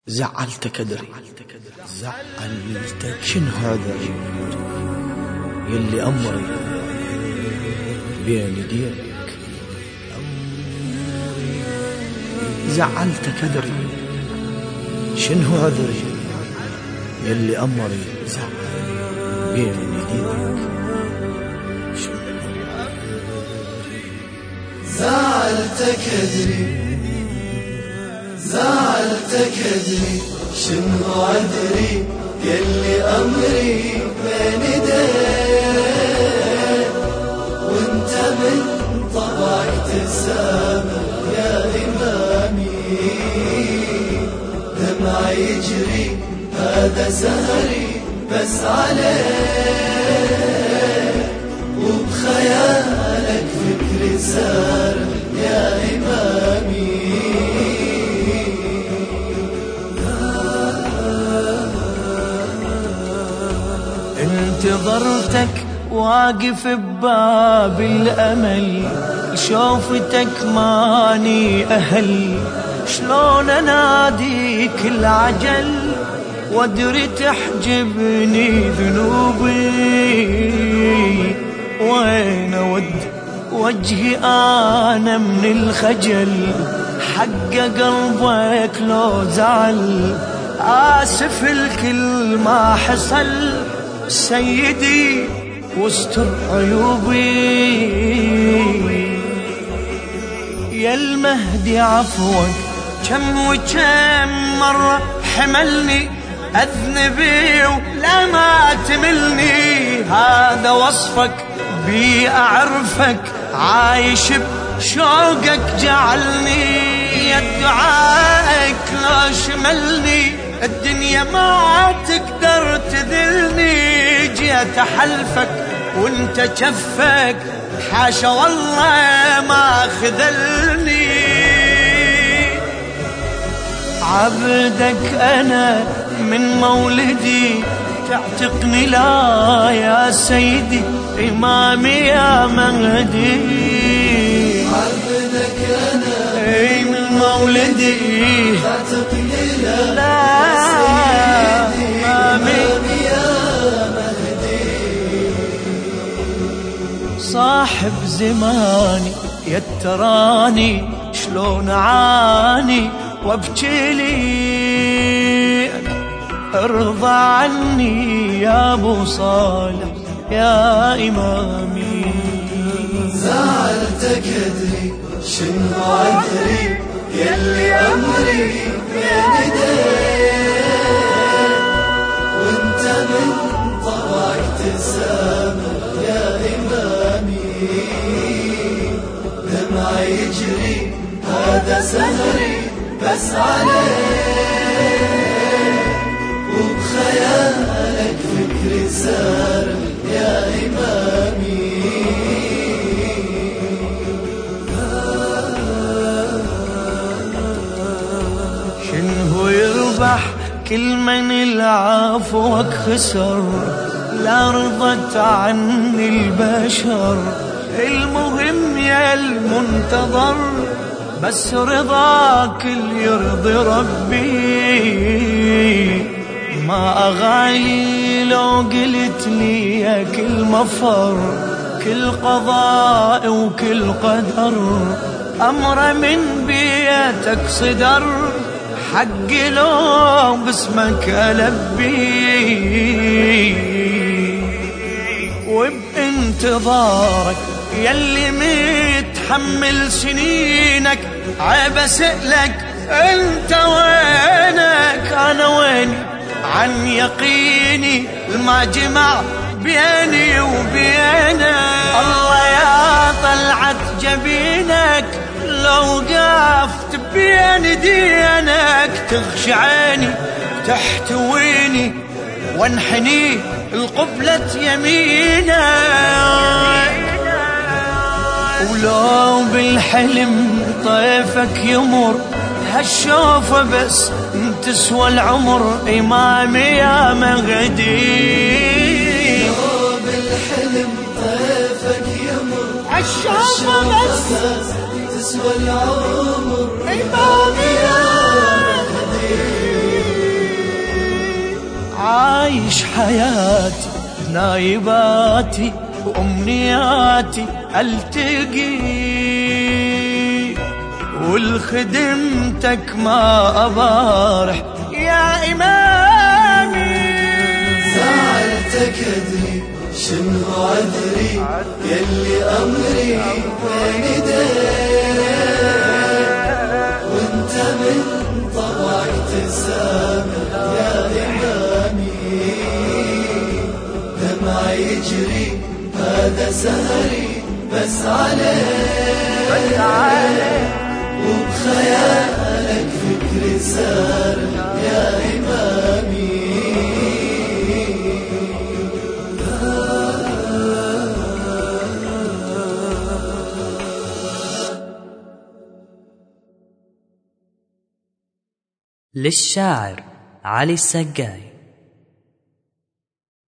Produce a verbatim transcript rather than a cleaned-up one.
زعلتك أدري زعلتك شنو هذا يلي أمري بين يديك زعلتك أدري شنو هذا يلي أمري بين يديك زعلتك أدري زعلتك أدري شنو أدري يلي أمري بين يديك وانت من طبعك تسامح يا إمامي دمع يجري هذا سهري بس عليك وبخيالك فكري سار يا إمامي انتظرتك واقف بباب الأمل شوفتك ماني أهل شلون أناديك العجل وادري تحجبني ذنوبي وين أود وجهي أنا من الخجل حق قلبك لو زعل آسف الكل ما حصل سيدي واستر عيوبي يا المهدي عفوك كم وكم مرة حملني أذنبي ولا ما تملني هذا وصفك بي أعرفك عايش بشوقك جعلني يا دعائك لو شملني الدنيا ما تقدر تذلني جيت أحلفك وانت جفك حاشا والله ما خذلني عبدك أنا من مولدي تعتقني لا يا سيدي إمامي يا مهدي عبدك أنا من مولدي تعتقني لا صاحب زماني يتراني شلون عاني وابكي لي ارضى عني يا ابو صالح يا امامي زعلتك ادري شنو ادري يلي امري بين يديك وانت من طبعك تسامح يا إمامي دمع يجري هذا سهري بس عليك وبخيالك فكري سار يا إمامي شنو يربح كل من العفوك خسر لا رضت عني البشر المهم يا المنتظر بس رضاك اللي يرضي ربي ما أغالي لو قلت لي يا كل مفر كل قضاء وكل قدر أمر من بيتك صدر حق لو باسمك ألبي وبانتظارك يلي متحمل سنينك عيب اسألك انت وينك انا ويني عن يقيني ما جمع بيني وبينك الله يا طلعت جبينك لو وقفت بين دينك تغشى عيني تحتويني وانحني القبلة يمينك ولو بالحلم طيفك يمر هالشوفة بس تسوى العمر إمامي يا مهدي لو بالحلم طيفك يمر هالشوفة بس تسوى العمر إمامي يا مهدي حياتي نايباتي وأمنياتي ألتقي، والخدمتك ما أبارح يا إمامي. زعلتك أدري شنو عذري يلي أمري بين ايديك، وانت من طبعك تسامح يا إمامي. دمعي يجري هذا سهري بس عليك، وبخيالك فكري سار يا إمامي. للشاعر علي السقاي.